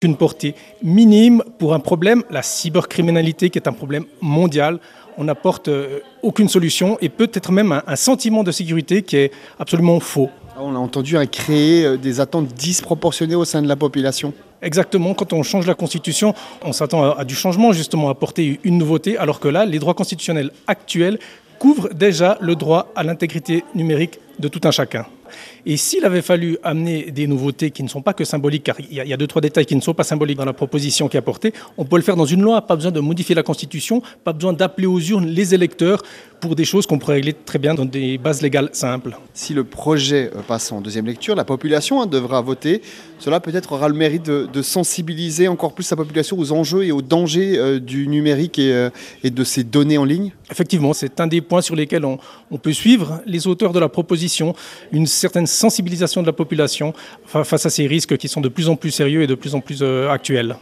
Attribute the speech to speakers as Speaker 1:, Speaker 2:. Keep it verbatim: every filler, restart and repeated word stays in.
Speaker 1: Une portée minime pour un problème, la cybercriminalité qui est un problème mondial. On n'apporte euh, aucune solution et peut-être même un, un sentiment de sécurité qui est absolument faux.
Speaker 2: On a entendu à créer des attentes disproportionnées au sein de la population.
Speaker 1: Exactement, quand on change la Constitution, on s'attend à, à du changement, justement, à apporter une nouveauté, alors que là, les droits constitutionnels actuels couvrent déjà le droit à l'intégrité numérique de tout un chacun. Et s'il avait fallu amener des nouveautés qui ne sont pas que symboliques, car il y a, il y a deux, trois détails qui ne sont pas symboliques dans la proposition qui est apportée, on peut le faire dans une loi, pas besoin de modifier la Constitution, pas besoin d'appeler aux urnes les électeurs pour des choses qu'on pourrait régler très bien dans des bases légales simples.
Speaker 2: Si le projet passe en deuxième lecture, la population hein, devra voter. Cela peut-être aura le mérite de, de sensibiliser encore plus la population aux enjeux et aux dangers euh, du numérique et, euh, et de ces données en ligne.
Speaker 1: Effectivement, c'est un des points sur lesquels on, on peut suivre les auteurs de la proposition, une certaine sensibilisation de la population face à ces risques qui sont de plus en plus sérieux et de plus en plus euh, actuels.